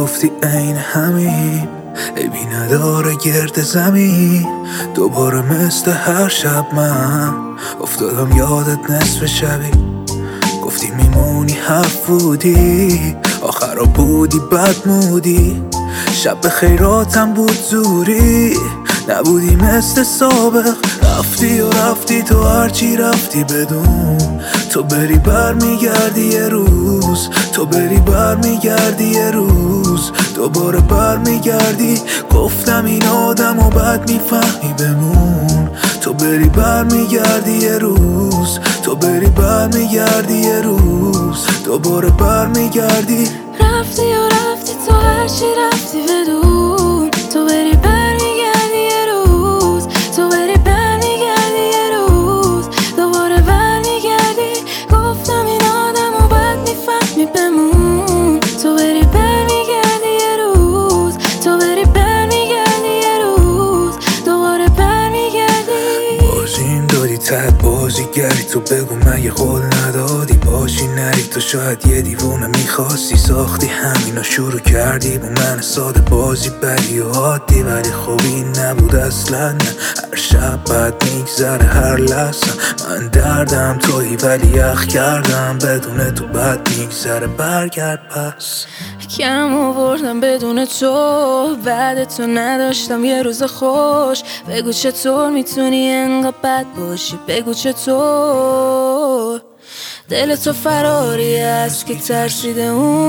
گفتی عین همین عیبی نداره گرد زمین. دوباره مثل هر شب من افتادم یادت نصف شبی. گفتی میمونی حرف بودی، آخرا بودی بدمودی. شب خیراتم بود زوری، نبودی مثل سابق. رفتی و رفتی تو هرچی رفتی بدون تو بری برمیگردی یه روز. تو بری برمیگردی یه روز، دوباره برمیگردی. گفتم این آدم و بعد میفهمی بمون. تو بری برمیگردی یه روز، تو بری برمیگردی یه روز، دوباره برمیگردی. رفتی و رفتی تو هرچی رفتی بدون تو بری برمیگردی یه روز. تو بری برمیگردی یه روز، دوباره برمیگردی. گفتم این آدم و بعد میفهمی بمون. تو بری برمیگردی یه روز، تو بری برمیگردی یه روز، دوباره برمیگردی. بازیم دادی تحت بازیگری، تو بگو من یه قول ندادی باشی نری. تو شاید یه دیوونه میخواستی، ساختی همینو شروع کردی با من ساده بازی بری و عادی. ولی خوبی نبود اصلا، نه هر شب بد میگذره هر لحظه. من دردم تویی ولی یخ کردم، بدون تو بد میگذره برگرد پس. کم آوردم بدون تو، بعد تو نداشتم یه روز خوش. بگو چطور میتونی انقدر بد باشی، بگو چطور دل تو فراری است که ترسیده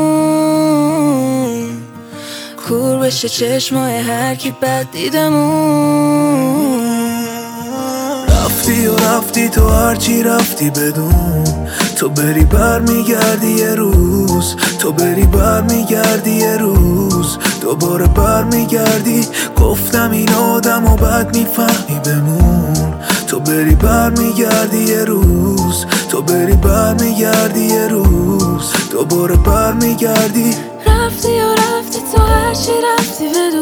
اون کور بشه چشمای هر کی بد دیدمون. رفتی و رفتی تو هرچی رفتی بدون تو بری برمیگردی یه روز. تو بری برمیگردی یه روز، دوباره برمیگردی. گفتم این آدم و بعد میفهمی بمون. تو بری برمیگردی یه روز، تو بری برمیگردی یه روز، دوباره برمیگردی. رفتی و رفتی تو هرچی رفتی بدون